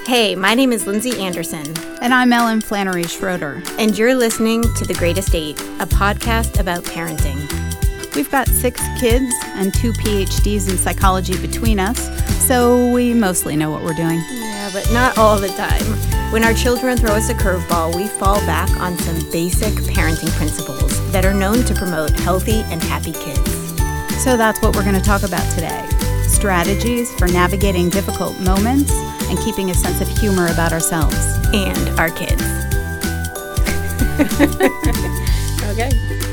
Hey, my name is Lindsay Anderson. And I'm Ellen Flannery Schroeder. And you're listening to The Greatest Eight, a podcast about parenting. We've got 6 kids and 2 PhDs in psychology between us, so we mostly know what we're doing. Yeah, but not all the time. When our children throw us a curveball, we fall back on some basic parenting principles that are known to promote healthy and happy kids. So that's what we're going to talk about today. Strategies for navigating difficult moments and keeping a sense of humor about ourselves. And our kids. Okay.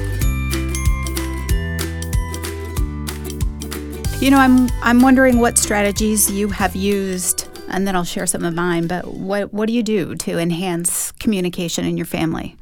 You know, I'm wondering what strategies you have used, and then I'll share some of mine, but what do you do to enhance communication in your family?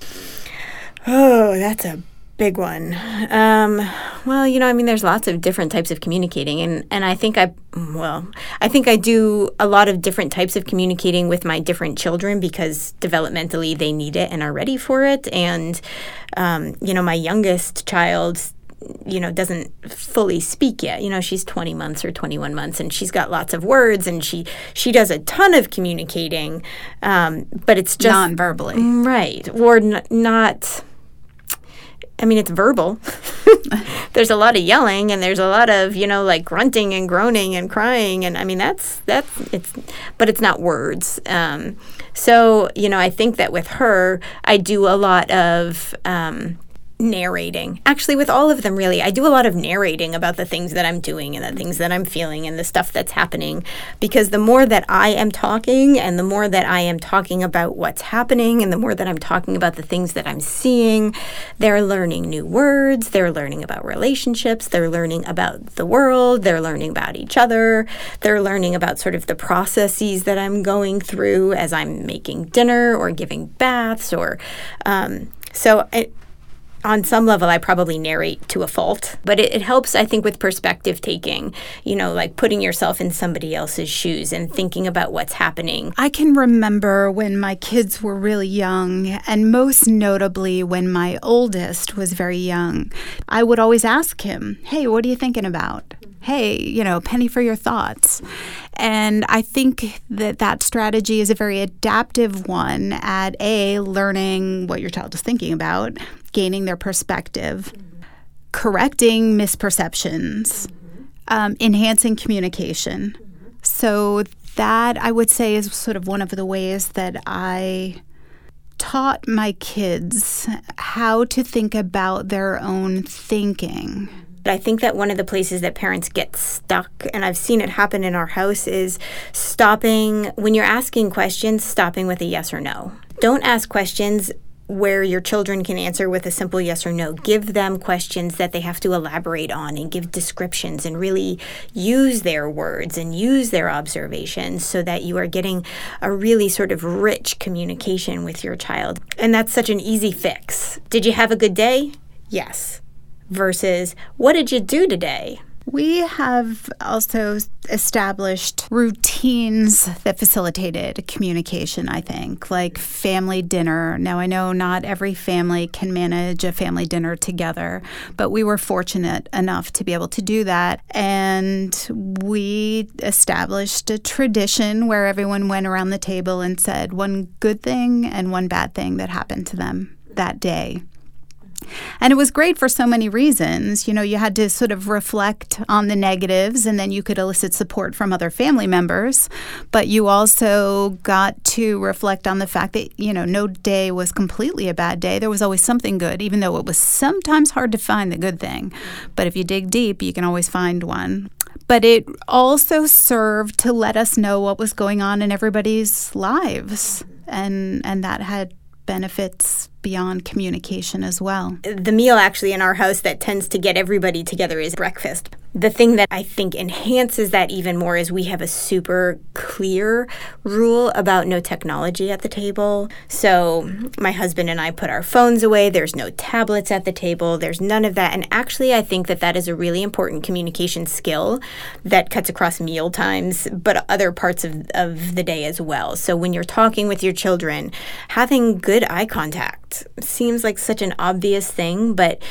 Oh, that's a big one. There's lots of different types of communicating, and I think I do a lot of different types of communicating with my different children because developmentally they need it and are ready for it. And, my youngest child, doesn't fully speak yet. She's 20 months or 21 months, and she's got lots of words, and she does a ton of communicating, but it's just non-verbally. Right. Or not... it's verbal. There's a lot of yelling, and there's a lot of, grunting and groaning and crying. And but it's not words. So I think that with her, I do a lot of narrating. Actually, with all of them, really, I do a lot of narrating about the things that I'm doing and the things that I'm feeling and the stuff that's happening. Because the more that I am talking and the more that I am talking about what's happening and the more that I'm talking about the things that I'm seeing, they're learning new words, they're learning about relationships, they're learning about the world, they're learning about each other, they're learning about sort of the processes that I'm going through as I'm making dinner or giving baths or on some level, I probably narrate to a fault, but it helps, I think, with perspective taking, like putting yourself in somebody else's shoes and thinking about what's happening. I can remember when my kids were really young, and most notably when my oldest was very young, I would always ask him, hey, what are you thinking about? Hey, penny for your thoughts. And I think that strategy is a very adaptive one at learning what your child is thinking about, gaining their perspective, correcting misperceptions, enhancing communication. So that, I would say, is sort of one of the ways that I taught my kids how to think about their own thinking. I think that one of the places that parents get stuck, and I've seen it happen in our house, is stopping, when you're asking questions, stopping with a yes or no. Don't ask questions where your children can answer with a simple yes or no. Give them questions that they have to elaborate on and give descriptions and really use their words and use their observations so that you are getting a really sort of rich communication with your child. And that's such an easy fix. Did you have a good day? Yes. Versus, what did you do today? We have also established routines that facilitated communication, I think, like family dinner. Now, I know not every family can manage a family dinner together, but we were fortunate enough to be able to do that. And we established a tradition where everyone went around the table and said one good thing and one bad thing that happened to them that day. And it was great for so many reasons. You had to sort of reflect on the negatives, and then you could elicit support from other family members. But you also got to reflect on the fact that, no day was completely a bad day. There was always something good, even though it was sometimes hard to find the good thing. But if you dig deep, you can always find one. But it also served to let us know what was going on in everybody's lives. And that had benefits beyond communication as well. The meal actually in our house that tends to get everybody together is breakfast. The thing that I think enhances that even more is we have a super clear rule about no technology at the table. So my husband and I put our phones away. There's no tablets at the table. There's none of that. And actually, I think that is a really important communication skill that cuts across meal times, but other parts of the day as well. So when you're talking with your children, having good eye contact seems like such an obvious thing, but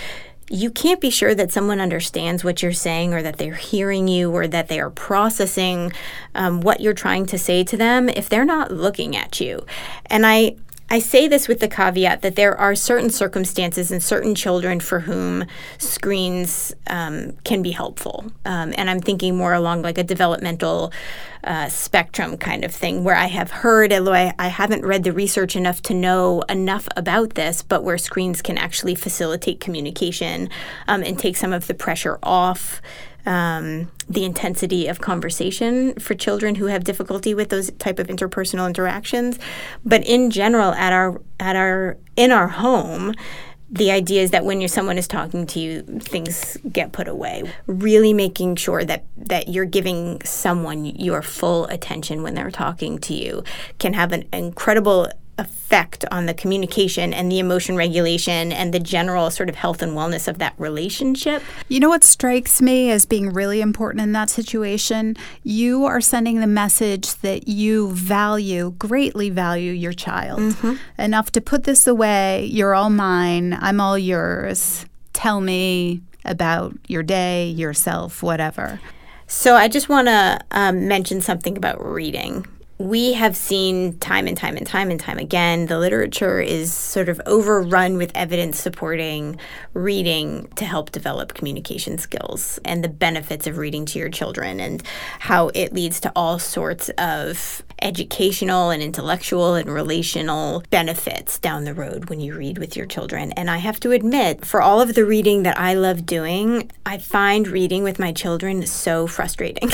you can't be sure that someone understands what you're saying or that they're hearing you or that they are processing what you're trying to say to them if they're not looking at you. And I say this with the caveat that there are certain circumstances and certain children for whom screens can be helpful. And I'm thinking more along like a developmental spectrum kind of thing where I have heard, although I haven't read the research enough to know enough about this, but where screens can actually facilitate communication and take some of the pressure off the intensity of conversation for children who have difficulty with those type of interpersonal interactions. But in general, in our home, the idea is that when someone is talking to you, things get put away. Really making sure that you're giving someone your full attention when they're talking to you can have an incredible effect on the communication and the emotion regulation and the general sort of health and wellness of that relationship. You know what strikes me as being really important in that situation? You are sending the message that you greatly value your child. Enough to put this away. You're all mine. I'm all yours. Tell me about your day, yourself, whatever. So I just want to mention something about reading. We have seen time and time again, the literature is sort of overrun with evidence supporting reading to help develop communication skills and the benefits of reading to your children and how it leads to all sorts of educational and intellectual and relational benefits down the road when you read with your children. And I have to admit, for all of the reading that I love doing, I find reading with my children so frustrating.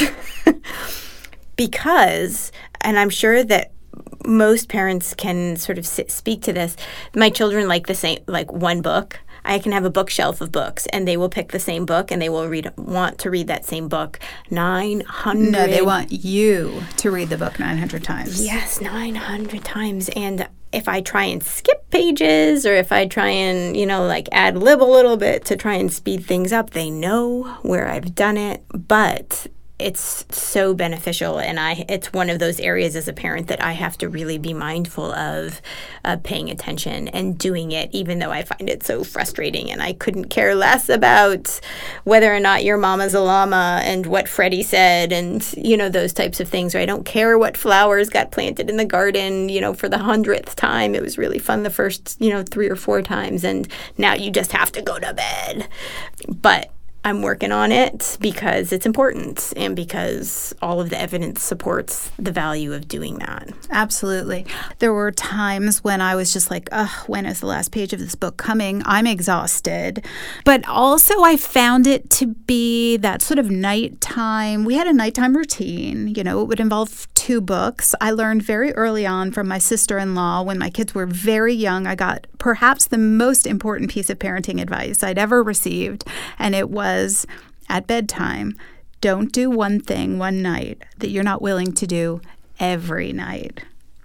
Because, and I'm sure that most parents can sort of speak to this, my children like one book. I can have a bookshelf of books, and they will pick the same book, and they will want to read that same book 900. No, they want you to read the book 900 times. Yes, 900 times. And if I try and skip pages or if I try and, ad lib a little bit to try and speed things up, they know where I've done it. But it's so beneficial, and it's one of those areas as a parent that I have to really be mindful of paying attention and doing it, even though I find it so frustrating. And I couldn't care less about whether or not your mama's a llama and what Freddie said and, those types of things. Or I don't care what flowers got planted in the garden, for the 100th time. It was really fun the first, 3 or 4 times, and now you just have to go to bed. But I'm working on it because it's important and because all of the evidence supports the value of doing that. Absolutely. There were times when I was just like, when is the last page of this book coming? I'm exhausted. But also I found it to be that sort of nighttime. We had a nighttime routine. It would involve 2 books. I learned very early on from my sister-in-law when my kids were very young. I got perhaps the most important piece of parenting advice I'd ever received, and it was at bedtime, don't do one thing one night that you're not willing to do every night.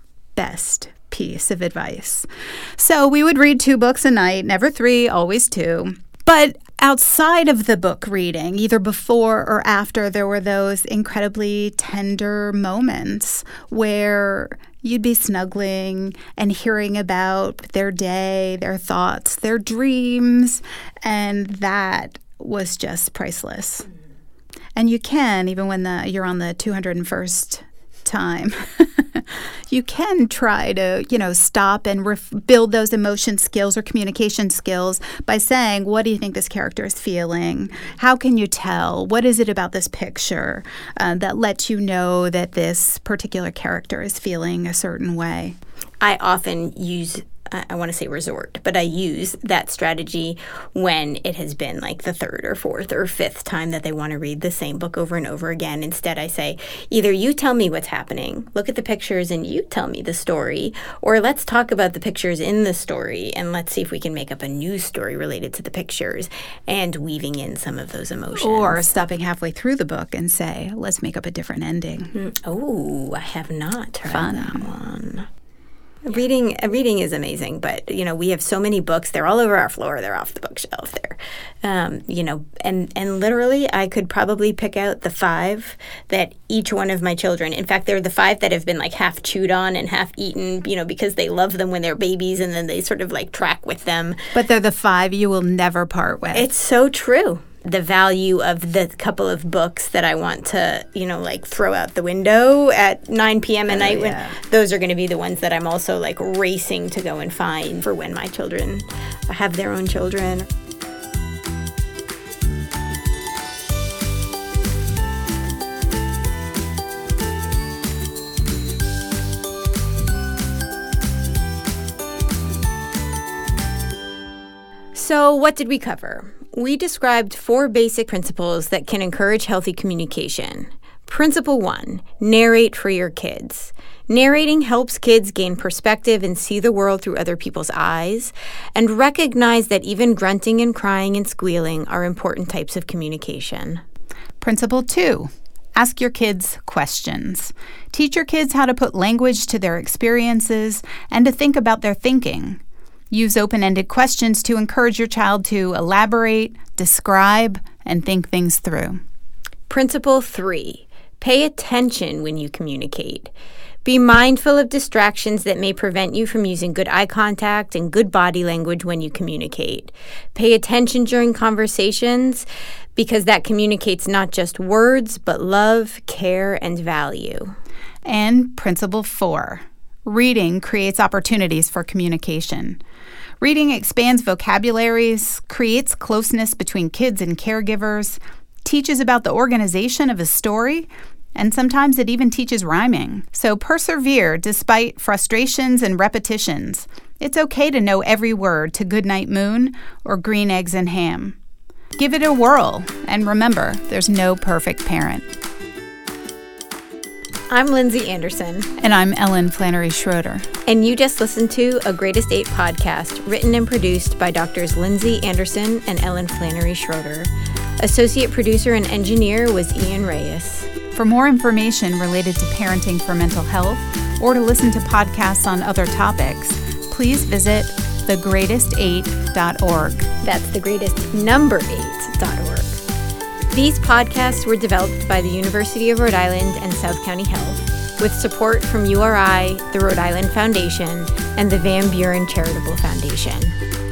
Best piece of advice. So we would read 2 books a night, never 3, always 2. But outside of the book reading, either before or after, there were those incredibly tender moments where you'd be snuggling and hearing about their day, their thoughts, their dreams, and that was just priceless. And you can, even when you're on the 201st time, you can try to, stop and build those emotion skills or communication skills by saying, what do you think this character is feeling? How can you tell? What is it about this picture that lets you know that this particular character is feeling a certain way? I often use I want to say resort, but I use that strategy when it has been like the 3rd or 4th or 5th time that they want to read the same book over and over again. Instead, I say, either you tell me what's happening, look at the pictures and you tell me the story, or let's talk about the pictures in the story and let's see if we can make up a new story related to the pictures and weaving in some of those emotions. Or stopping halfway through the book and say, let's make up a different ending. Oh, I have not tried that one. Reading is amazing, but we have so many books. They're all over our floor. They're off the bookshelf there. And literally I could probably pick out the 5 that each one of my children, in fact, they're the 5 that have been like half chewed on and half eaten, because they love them when they're babies and then they sort of like track with them. But they're the 5 you will never part with. It's so true. The value of the couple of books that I want to, throw out the window at 9 p.m. at night, when those are going to be the ones that I'm also like racing to go and find for when my children have their own children. So what did we cover? We described 4 basic principles that can encourage healthy communication. Principle 1, narrate for your kids. Narrating helps kids gain perspective and see the world through other people's eyes, and recognize that even grunting and crying and squealing are important types of communication. Principle 2, ask your kids questions. Teach your kids how to put language to their experiences and to think about their thinking. Use open-ended questions to encourage your child to elaborate, describe, and think things through. Principle 3, pay attention when you communicate. Be mindful of distractions that may prevent you from using good eye contact and good body language when you communicate. Pay attention during conversations because that communicates not just words, but love, care, and value. And Principle 4, reading creates opportunities for communication. Reading expands vocabularies, creates closeness between kids and caregivers, teaches about the organization of a story, and sometimes it even teaches rhyming. So persevere despite frustrations and repetitions. It's okay to know every word to Goodnight Moon or Green Eggs and Ham. Give it a whirl, and remember, there's no perfect parent. I'm Lindsay Anderson. And I'm Ellen Flannery Schroeder. And you just listened to a Greatest 8 podcast written and produced by Doctors Lindsay Anderson and Ellen Flannery Schroeder. Associate producer and engineer was Ian Reyes. For more information related to parenting for mental health or to listen to podcasts on other topics, please visit thegreatest8.org. That's thegreatest8.org. These podcasts were developed by the University of Rhode Island and South County Health, with support from URI, the Rhode Island Foundation, and the Van Buren Charitable Foundation.